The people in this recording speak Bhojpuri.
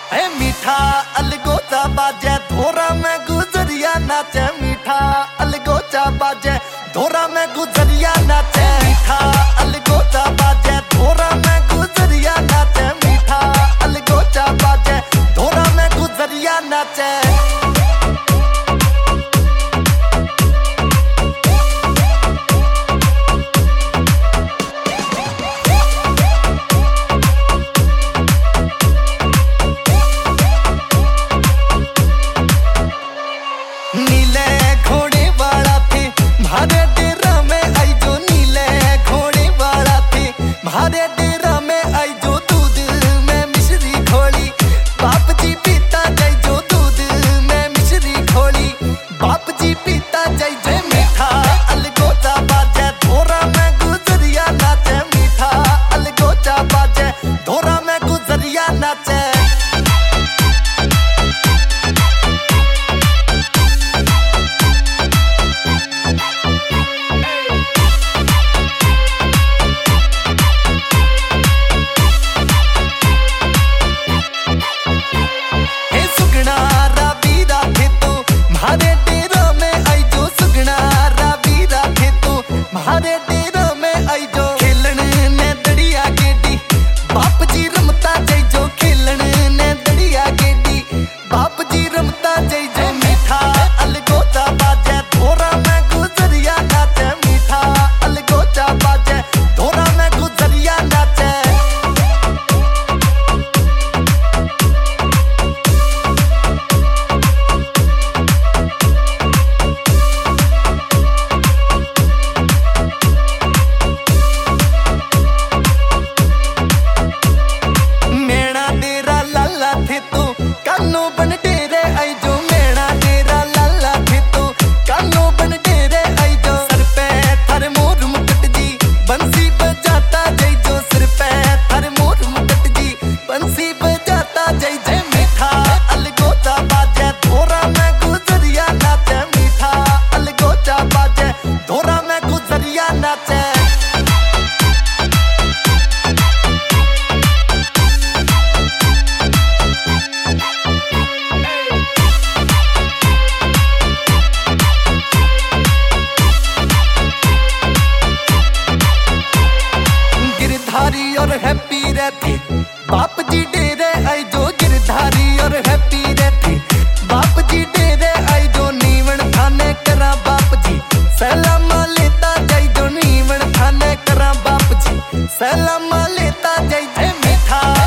है मीठा अलगोचा बाजे धोरा में गुजरिया नाचे। मीठा अलगोचा बाजे धोरा में गुजरिया नाचे। मीठा अलगोचा बाजे धोरा में गुजरिया नाचे। मीठा अलगोचा बाजे धोरा में गुजरिया नाचे। म्हारे डेरा में आई जो नीले घोड़े वाला थे। म्हारे डेरा में आई जो दूध में मिश्री घोली। बाप जी पीता जाई जो दूध में मिश्री घोली। बाप जी पीता जाई जो मीठा अलगोचा बाजे धोरा में गुजरिया नाचे। मीठा अलगोचा बाजे धोरा में गुजरिया नाचे। म्हारे डेरा में आई जो सुगना राबी राखे तू। म्हारे डेरा में आई जो खेलन ने दड़िया गेडी। बाप जी रमता जाई जो खेलन ने दड़िया गेडी। बाप जी रमता जाई जो मीठा अलगोचा बाजे धोरा में गुजरिया नाचे। मीठा अलगोचा बाजे धोरा में गुजरिया नाचे। कानो बन डेरे आई जो मेरा डेरा लाला थे तो। कानो बन डेरे आई जो सर पे थर मोर मुकुट जी बंसी बजाता जाई जो। सिर पे थर मोर मुकुट जी बंसी बजाता जाई जो। मीठा अलगोचा बाजे धोरा में गुजरिया नाचे। मीठा अलगोचा बाजे धोरा में गुजरिया नाचे। गिरधारी और हैप्पी रहती बाप जी डेरे आई जो। गिरधारी और हैप्पी रहती बाप जी डेरे आई जो। नीवण थाने करा बाप जी सलामा लेता जाई जो। नीवण थाने करा बाप जी सलामा लेता जाई जो। मीठा